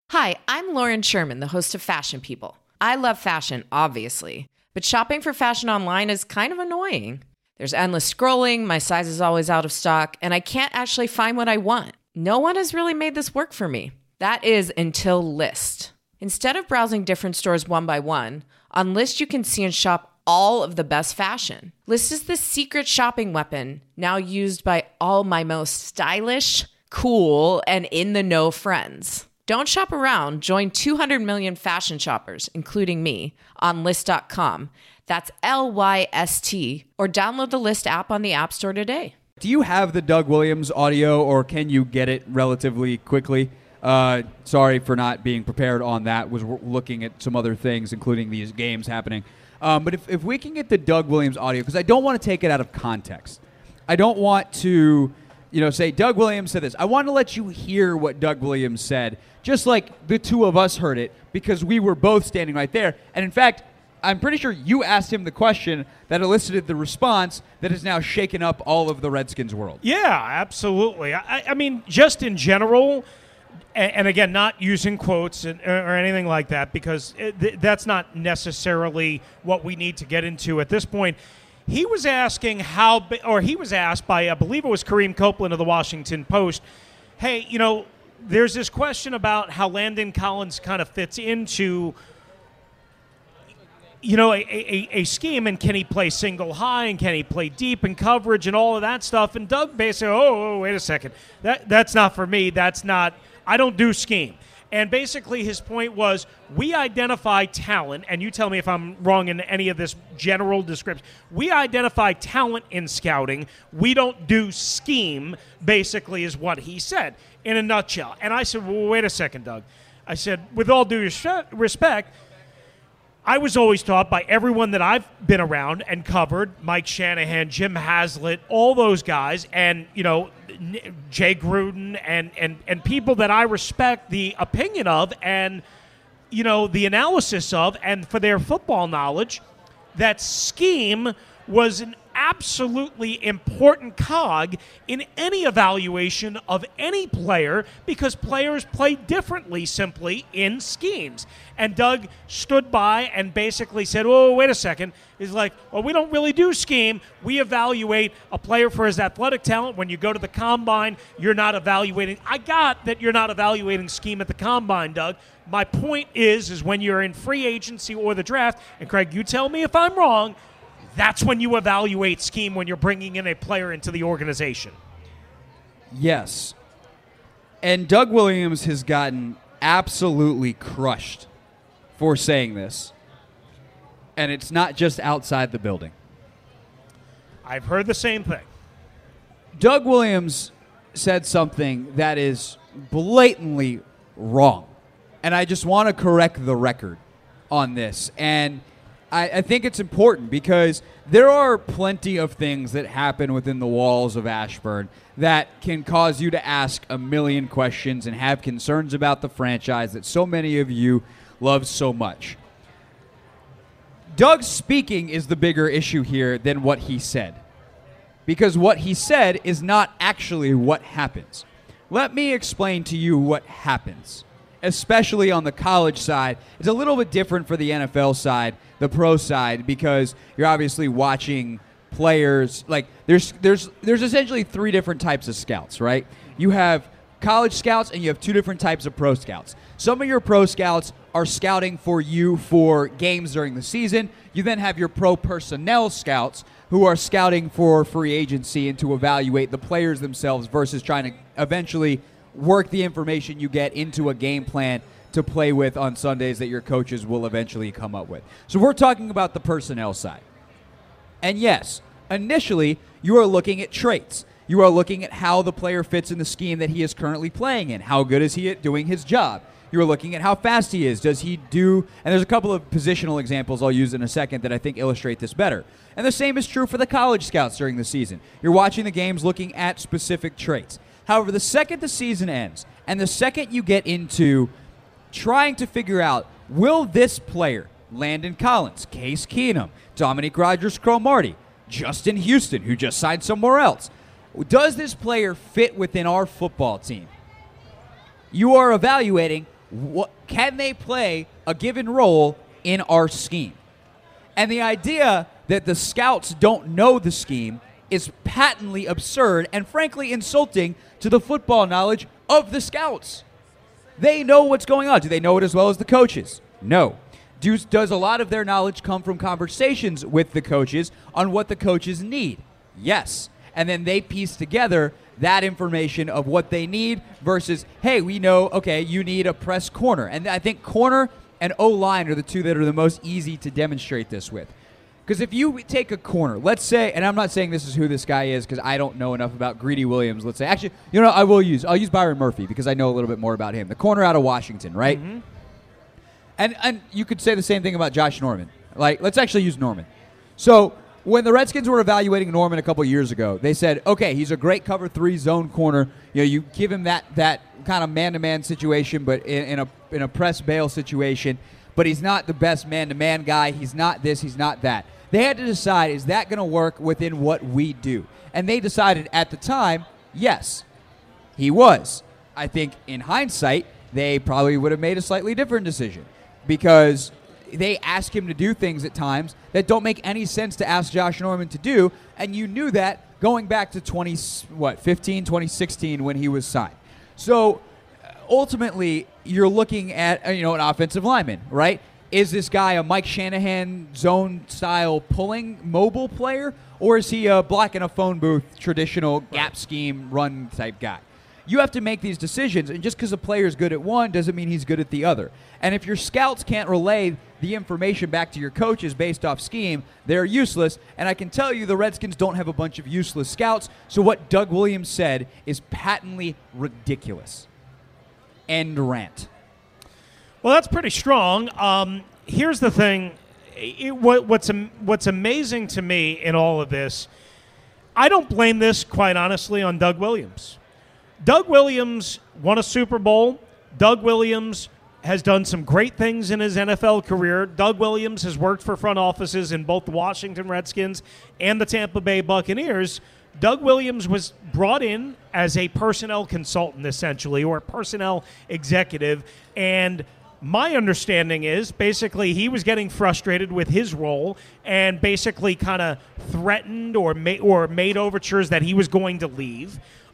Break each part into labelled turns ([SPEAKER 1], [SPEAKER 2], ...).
[SPEAKER 1] Hi, I'm Lauren Sherman, the host of Fashion People. I love fashion, obviously, but shopping for fashion online is kind of annoying. There's endless scrolling, my size is always out of stock, and I can't actually find what I want. No one has really made this work for me. That is until Lyst. Instead of browsing different stores one by one, on Lyst you can see and shop all of the best fashion. Lyst is the secret shopping weapon, now used by all my most stylish, cool, and in-the-know friends. Don't shop around. Join 200 million fashion shoppers, including me, on Lyst.com. That's Lyst, or download the Lyst app on the App Store today.
[SPEAKER 2] Do you have the Doug Williams audio, or can you get it relatively quickly? Sorry for not being prepared on that. Was looking at some other things, including these games happening. But if we can get the Doug Williams audio, because I don't want to take it out of context. I don't want to, say Doug Williams said this. I want to let you hear what Doug Williams said, just like the two of us heard it, because we were both standing right there. And in fact, I'm pretty sure you asked him the question that elicited the response that has now shaken up all of the Redskins world.
[SPEAKER 3] Yeah, absolutely. I mean, just in general, and again, not using quotes or anything like that, because that's not necessarily what we need to get into at this point. He was asking he was asked by, I believe it was Kareem Copeland of the Washington Post, hey, there's this question about how Landon Collins kind of fits into, a scheme, and can he play single high, and can he play deep in coverage and all of that stuff. And Doug basically, wait a second. That's not for me. I don't do scheme. And basically his point was, we identify talent, and you tell me if I'm wrong in any of this general description. We identify talent in scouting. We don't do scheme, basically, is what he said in a nutshell. And I said, well, wait a second, Doug. I said, with all due respect, I was always taught by everyone that I've been around and covered, Mike Shanahan, Jim Haslett, all those guys, and, Jay Gruden and people that I respect the opinion of and, the analysis of, and for their football knowledge, that scheme was an absolutely important cog in any evaluation of any player, because players play differently simply in schemes. And Doug stood by and basically said, oh, wait a second. He's like, well, we don't really do scheme. We evaluate a player for his athletic talent. When you go to the combine, you're not evaluating. I got that you're not evaluating scheme at the combine, Doug. My point is when you're in free agency or the draft, and Craig, you tell me if I'm wrong, that's when you evaluate scheme, when you're bringing in a player into the organization.
[SPEAKER 2] Yes. And Doug Williams has gotten absolutely crushed for saying this. And it's not just outside the building.
[SPEAKER 3] I've heard the same thing.
[SPEAKER 2] Doug Williams said something that is blatantly wrong. And I just want to correct the record on this. And I think it's important because there are plenty of things that happen within the walls of Ashburn that can cause you to ask a million questions and have concerns about the franchise that so many of you love so much. Doug speaking is the bigger issue here than what he said, because what he said is not actually what happens. Let me explain to you what happens, especially on the college side. It's a little bit different for the NFL side, the pro side, because you're obviously watching players. Like there's essentially three different types of scouts, right? You have college scouts and you have two different types of pro scouts. Some of your pro scouts are scouting for you for games during the season. You then have your pro personnel scouts who are scouting for free agency and to evaluate the players themselves versus trying to eventually work the information you get into a game plan to play with on Sundays that your coaches will eventually come up with. So we're talking about the personnel side. And yes, initially, you are looking at traits. You are looking at how the player fits in the scheme that he is currently playing in. How good is he at doing his job? You're looking at how fast he is. Does he do... And there's a couple of positional examples I'll use in a second that I think illustrate this better. And the same is true for the college scouts during the season. You're watching the games looking at specific traits. However, the second the season ends, and the second you get into trying to figure out, will this player, Landon Collins, Case Keenum, Dominique Rodgers-Cromartie, Justin Houston, who just signed somewhere else, does this player fit within our football team? You are evaluating, can they play a given role in our scheme? And the idea that the scouts don't know the scheme is patently absurd and frankly insulting to the football knowledge of the scouts. They know what's going on. Do they know it as well as the coaches? No. Does a lot of their knowledge come from conversations with the coaches on what the coaches need? Yes. And then they piece together that information of what they need versus, hey, we know, okay, you need a press corner. And I think corner and O-line are the two that are the most easy to demonstrate this with. Because if you take a corner, let's say, and I'm not saying this is who this guy is because I don't know enough about Greedy Williams, let's say. Actually, I'll use Byron Murphy because I know a little bit more about him. The corner out of Washington, right? Mm-hmm. And you could say the same thing about Josh Norman. Like, let's actually use Norman. So when the Redskins were evaluating Norman a couple years ago, they said, okay, he's a great cover 3 zone corner. You give him that kind of man-to-man situation, but in a press bail situation, but he's not the best man-to-man guy. He's not this, he's not that. They had to decide, is that going to work within what we do? And they decided at the time, yes, he was. I think in hindsight, they probably would have made a slightly different decision because they ask him to do things at times that don't make any sense to ask Josh Norman to do, and you knew that going back to 2016 when he was signed. So ultimately, you're looking at an offensive lineman, right? Is this guy a Mike Shanahan zone-style pulling mobile player, or is he a block in a phone booth, traditional gap scheme run type guy? You have to make these decisions, and just because a player is good at one doesn't mean he's good at the other. And if your scouts can't relay the information back to your coaches based off scheme, they're useless. And I can tell you the Redskins don't have a bunch of useless scouts, so what Doug Williams said is patently ridiculous. End rant.
[SPEAKER 3] Well, that's pretty strong. Here's the thing. What's amazing to me in all of this, I don't blame this, quite honestly, on Doug Williams. Doug Williams won a Super Bowl. Doug Williams has done some great things in his NFL career. Doug Williams has worked for front offices in both the Washington Redskins and the Tampa Bay Buccaneers. Doug Williams was brought in as a personnel consultant, essentially, or a personnel executive, and my understanding is basically he was getting frustrated with his role and basically kind of threatened or made overtures that he was going to leave.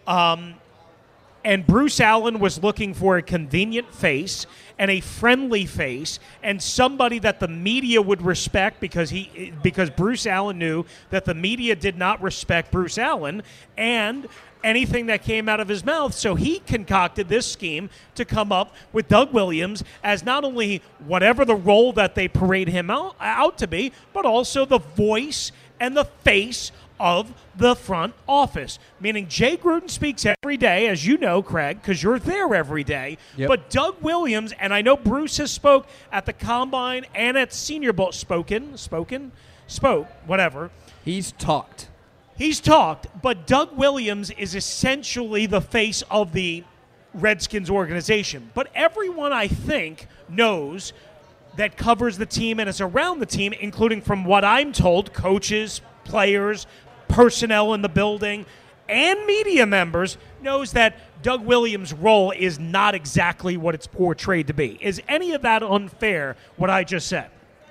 [SPEAKER 3] And Bruce Allen was looking for a convenient face and a friendly face and somebody that the media would respect because Bruce Allen knew that the media did not respect Bruce Allen and anything that came out of his mouth. So he concocted this scheme to come up with Doug Williams as not only whatever the role that they parade him out to be, but also the voice and the face of the front office, meaning Jay Gruden speaks every day, as you know, Craig, because you're there every day. Yep. But Doug Williams, and I know Bruce has spoke at the Combine and at Senior Bowl, spoke, whatever.
[SPEAKER 2] He's talked,
[SPEAKER 3] but Doug Williams is essentially the face of the Redskins organization. But everyone, I think, knows that covers the team and is around the team, including from what I'm told, coaches, players, personnel in the building, and media members, knows that Doug Williams' role is not exactly what it's portrayed to be. Is any of that unfair, what I just said?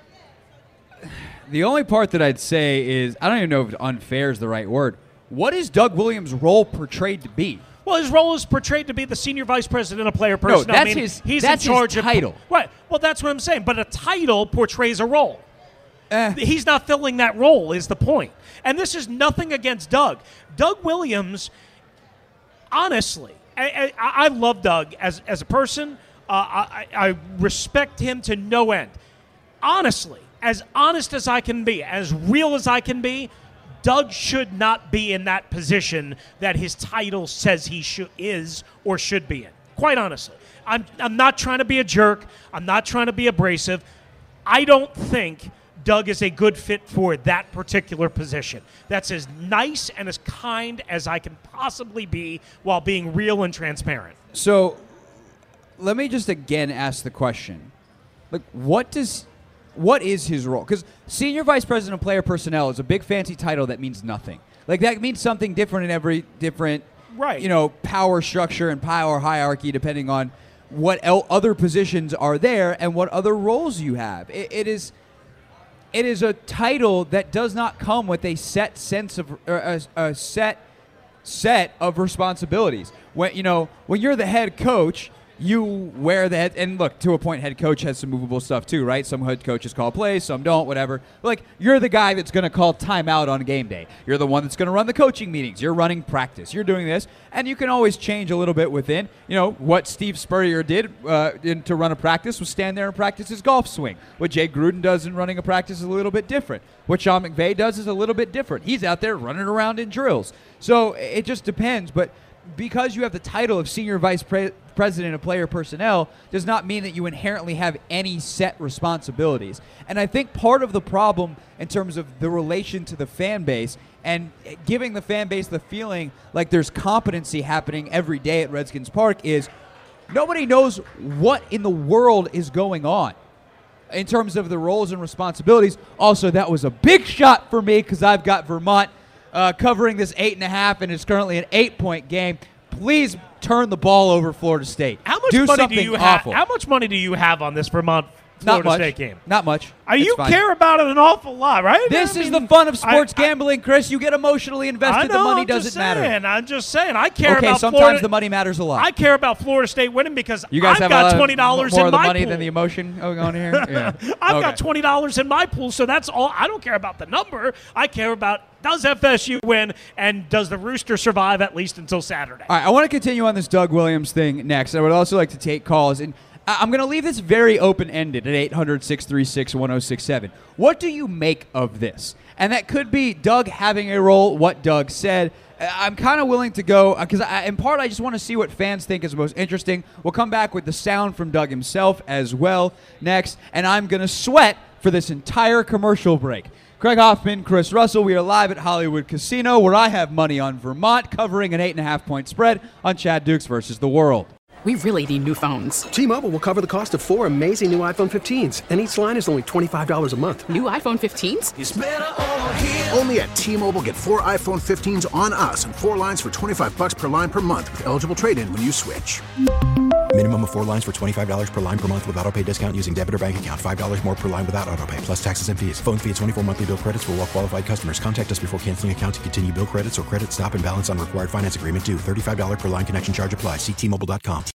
[SPEAKER 2] The only part that I'd say is, I don't even know if unfair is the right word. What is Doug Williams' role portrayed to be?
[SPEAKER 3] Well, his role is portrayed to be the senior vice president of player personnel.
[SPEAKER 2] No, that's
[SPEAKER 3] he's in charge
[SPEAKER 2] his title.
[SPEAKER 3] Right. Well, that's what I'm saying. But a title portrays a role. He's not filling that role is the point. And this is nothing against Doug. Doug Williams, honestly, I love Doug as a person. I respect him to no end. Honestly, as honest as I can be, as real as I can be, Doug should not be in that position that his title says he is or should be in. Quite honestly. I'm not trying to be a jerk. I'm not trying to be abrasive. I don't think Doug is a good fit for that particular position. That's as nice and as kind as I can possibly be while being real and transparent.
[SPEAKER 2] So let me just again ask the question. Like, what is his role? Because senior vice president of player personnel is a big fancy title that means nothing. Like, that means something different in every different,
[SPEAKER 3] right,
[SPEAKER 2] power structure and power hierarchy depending on what other positions are there and what other roles you have. It is a title that does not come with a set sense of a set of responsibilities. When you're the head coach, you wear the head, and look, to a point, head coach has some movable stuff too, right? Some head coaches call plays, some don't, whatever. Like, you're the guy that's going to call timeout on game day. You're the one that's going to run the coaching meetings. You're running practice. You're doing this, and you can always change a little bit within. What Steve Spurrier did to run a practice was stand there and practice his golf swing. What Jay Gruden does in running a practice is a little bit different. What Sean McVay does is a little bit different. He's out there running around in drills. So it just depends, but because you have the title of Senior Vice President of Player Personnel does not mean that you inherently have any set responsibilities. And I think part of the problem in terms of the relation to the fan base and giving the fan base the feeling like there's competency happening every day at Redskins Park is nobody knows what in the world is going on in terms of the roles and responsibilities. Also, that was a big shot for me because I've got Vermont covering this 8.5, and it's currently an 8-point game. Please turn the ball over Florida State.
[SPEAKER 3] How much money do you have? How much money do you have on this Vermont Florida State game?
[SPEAKER 2] Not much.
[SPEAKER 3] You care about it an awful lot, right?
[SPEAKER 2] This is the fun of sports gambling, Chris. You get emotionally invested. The money doesn't matter.
[SPEAKER 3] I'm just saying. I care about
[SPEAKER 2] sometimes
[SPEAKER 3] Florida.
[SPEAKER 2] The money matters a lot.
[SPEAKER 3] I care about Florida State winning because
[SPEAKER 2] you guys
[SPEAKER 3] I've
[SPEAKER 2] have
[SPEAKER 3] got $20 in my pool.
[SPEAKER 2] More of the money than the emotion going on here? Yeah.
[SPEAKER 3] I've got $20 in my pool, so that's all. I don't care about the number. I care about, does FSU win, and does the Rooster survive at least until Saturday?
[SPEAKER 2] All right, I want to continue on this Doug Williams thing next. I would also like to take calls, and I'm going to leave this very open-ended at 800-636-1067. What do you make of this? And that could be Doug having a role, what Doug said. I'm kind of willing to go, because in part I just want to see what fans think is most interesting. We'll come back with the sound from Doug himself as well next, and I'm going to sweat for this entire commercial break. Craig Hoffman, Chris Russell, we are live at Hollywood Casino, where I have money on Vermont, covering an 8.5-point spread on Chad Dukes versus the World.
[SPEAKER 4] We really need new phones.
[SPEAKER 5] T-Mobile will cover the cost of 4 amazing new iPhone 15s, and each line is only $25 a month.
[SPEAKER 4] New iPhone 15s?
[SPEAKER 6] It's better over here. Only at T-Mobile, get 4 iPhone 15s on us and 4 lines for $25 per line per month with eligible trade-in when you switch.
[SPEAKER 7] Minimum of 4 lines for $25 per line per month with autopay discount using debit or bank account. $5 more per line without autopay, plus taxes and fees. Phone fee at 24 monthly bill credits for well-qualified customers. Contact us before canceling account to continue bill credits or credit stop and balance on required finance agreement due. $35 per line connection charge applies. See T-Mobile.com.